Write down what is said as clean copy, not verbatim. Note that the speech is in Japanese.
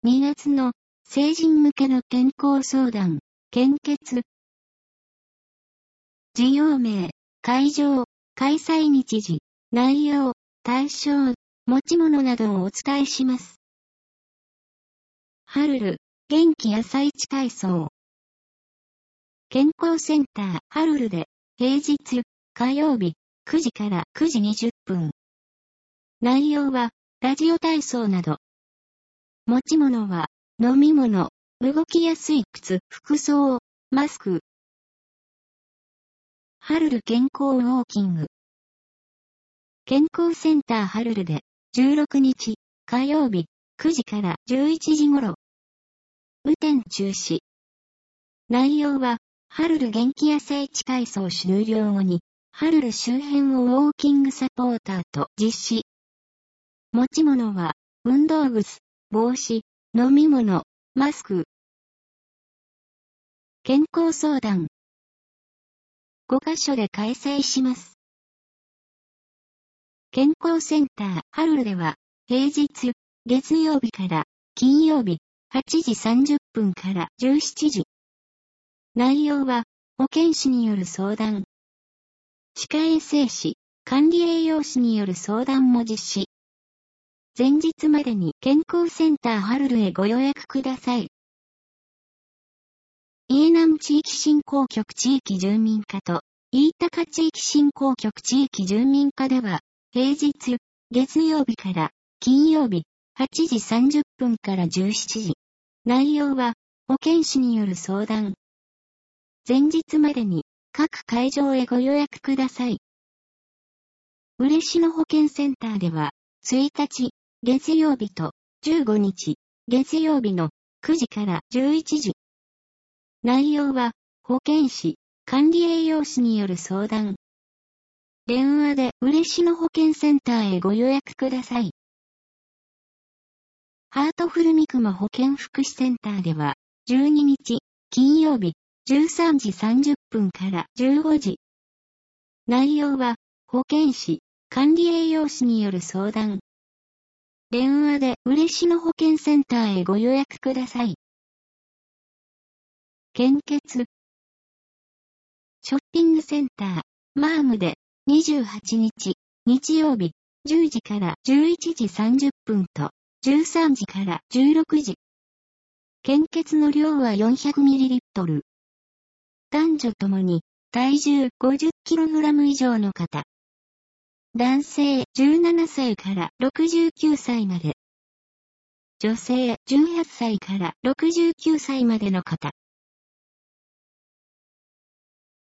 2月の成人向けの健康相談、献血。事業名、会場、開催日時、内容、対象、持ち物などをお伝えします。ハルル、元気朝市体操。健康センターハルルで、平日、火曜日、9時から9時20分。内容は、ラジオ体操など。持ち物は、飲み物、動きやすい靴、服装、マスク。ハルル健康ウォーキング。健康センターハルルで、16日、火曜日、9時から11時頃。雨天中止。内容は、ハルル元気朝市体操終了後に、ハルル周辺をウォーキングサポーターと実施。持ち物は、運動靴、帽子、飲み物、マスク。健康相談。5カ所で開催します。健康センターハルルでは、平日、月曜日から金曜日、8時30分から17時。内容は、保健師による相談。歯科衛生士、管理栄養士による相談も実施。前日までに健康センターハルルへご予約ください。イエナム地域振興局地域住民課と、イータカ地域振興局地域住民課では、平日、月曜日から金曜日、8時30分から17時。内容は、保健師による相談。前日までに、各会場へご予約ください。嬉野保健センターでは、1日、月曜日と15日、月曜日の9時から11時。内容は、保健師、管理栄養士による相談。電話で嬉野保健センターへご予約ください。ハートフル三熊保健福祉センターでは、12日、金曜日、13時30分から15時。内容は、保健師、管理栄養士による相談。電話で嬉野保健センターへご予約ください。献血。ショッピングセンター、マームで、28日、日曜日、10時から11時30分と、13時から16時。献血の量は 400ml。男女ともに、体重 50kg 以上の方。男性17歳から69歳まで。女性18歳から69歳までの方。